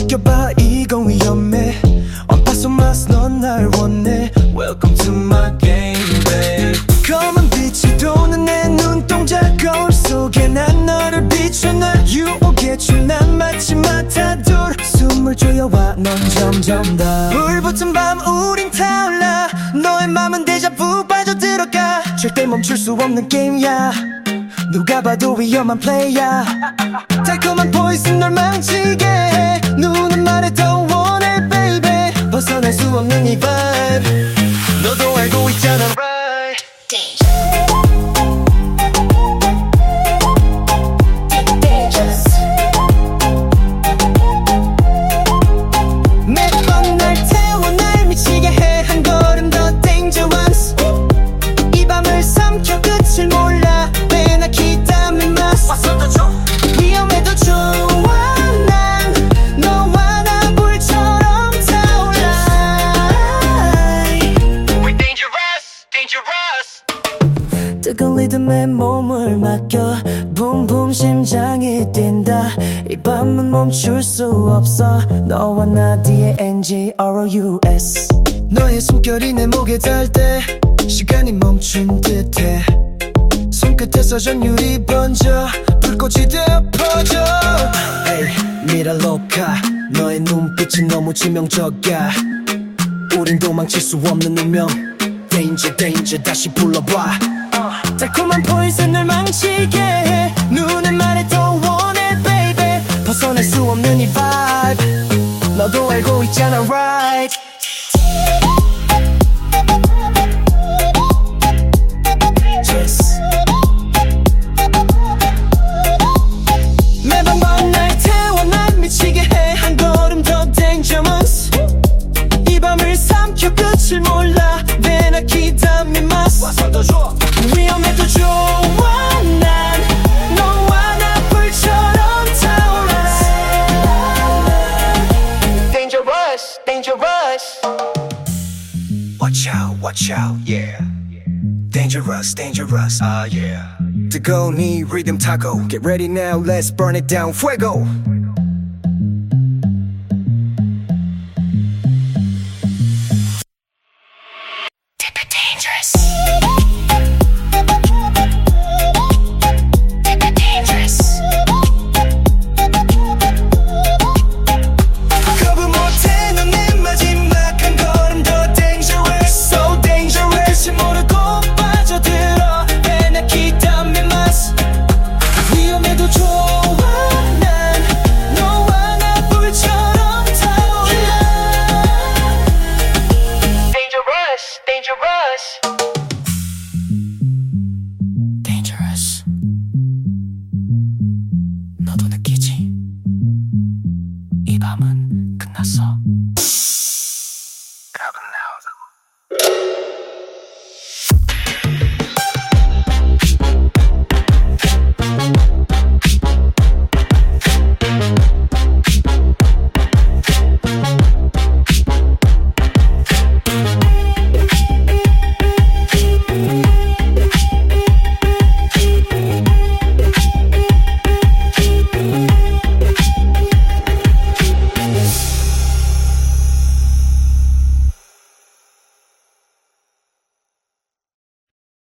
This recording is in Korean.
지켜봐 이건 위험해. On paso más 넌 날 원해. Welcome to my game, babe. 검은 빛이 도는 내 눈동자 거울 속에 난 너를 비춰 날 유혹해 줘. 난 마치 마타돌 숨을 조여와 넌 점점 더 불붙은 밤 우린 타올라. 너의 맘은 데자부 빠져들어가. 절대 멈출 수 없는 게임이야. 누가 봐도 위험한 플레이야. 달콤한 포이즌 널 망치게 해. 누는 말해 더 원해 baby. 벗어날 수 없는 이 vibe. 너도 알고 있잖아 right. 매번 날 태워 날 미치게 해. 한 걸음 더 dangerous. 이 밤을 삼켜 끝을 몰라. 빼앗기다면 마스 위험해도 좋아. 난 너와 나 불처럼 타올라. We dangerous, dangerous. 뜨거운 리듬에 몸을 맡겨. 붐붐 심장이 뛴다. 이 밤은 멈출 수 없어. 너와 나 DANGROUS. 너의 숨결이 내 목에 닿을 때 시간이 멈춘 듯해. 손끝에서 전율이 번져 불꽃이 되어 퍼져. Hey, mira loca. 너의 눈빛이 너무 치명적이야. 우린 도망칠 수 없는 운명. Danger, danger 다시 불러봐. 달콤한 포이즌을 망치게 해. 눈에 말해 더 원해 baby. 벗어날 수 없는 이 vibe. 너도 알고 있잖아 right. 매번 밤 날 태워 날 미치게 해. 한 걸음 더 dangerous. 이 밤을 삼켜 끝을 몰라. 빼앗기다면 마스 위험해도 좋아. 난 너와 나 불처럼 타올라. Dangerous, dangerous. Watch out, yeah. Dangerous, dangerous, yeah. 뜨거운 이 리듬 타고 Get ready now, let's burn it down, fuego. Deeper dangerous. Deeper dangerous. 거부 못해 넌 내 마지막 한 걸음 더 dangerous. So dangerous. 끝을 모르고 빠져들어. 빼앗기다면 마스 위험해도 좋아. 난 너와 나 불처럼 타올라. Dangerous, dangerous. Dangerous. 너도 느끼지? 이 밤은 끝났어. 가볼래?